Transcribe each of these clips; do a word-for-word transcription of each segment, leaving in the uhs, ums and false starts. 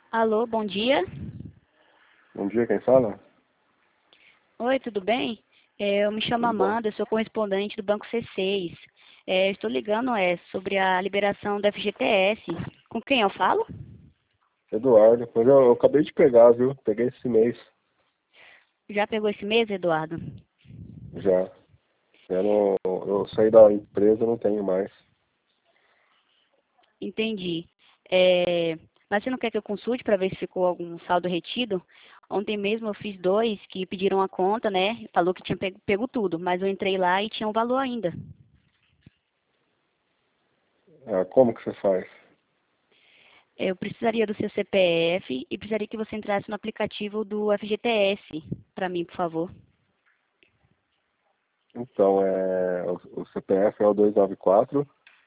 Alô, bom dia. Bom dia, quem fala? Oi, tudo bem? É, eu me chamo Tudo bom? Amanda, eu sou correspondente do Banco C seis. É, estou ligando é, sobre a liberação da F G T S. Com quem eu falo? Eduardo, pois eu, eu acabei de pegar, viu? Peguei esse mês Já pegou esse mês, Eduardo? já. Eu, não, eu saí da empresa, não tenho mais. Entendi. É, mas você não quer que eu consulte para ver se ficou algum saldo retido? Ontem mesmo eu fiz dois que pediram a conta, né? Falou que tinha pego, pego tudo, mas eu entrei lá e tinha um valor ainda. Ah, como que você faz? Eu precisaria do seu C P F e precisaria que você entrasse no aplicativo do F G T S para mim, por favor. Então, é, o, o C P F é o dois nove quatro,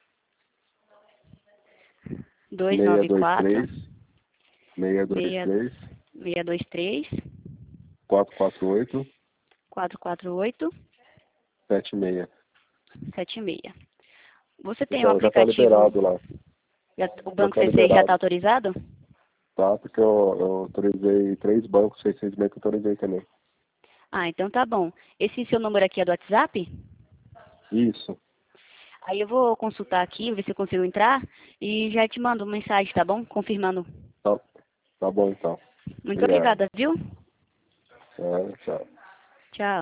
dois seis nove dois quatro, três, seis dois seis três, seis dois três, quatro quatro oito, quatro quatro oito, sete seis. sete seis. Você tem o Então, já está aplicativo, liberado lá. já- o Já Banco está C seis já está liberado, autorizado? tá? Porque eu, eu autorizei três bancos, seis seis seis que eu autorizei também. Ah, então tá bom. Esse seu número aqui é do WhatsApp? Isso. Aí eu vou consultar aqui, ver se eu consigo entrar e já te mando uma mensagem, tá bom? Confirmando. Tá, tá bom, então. Muito Obrigado. obrigada, viu? É, tchau. Tchau.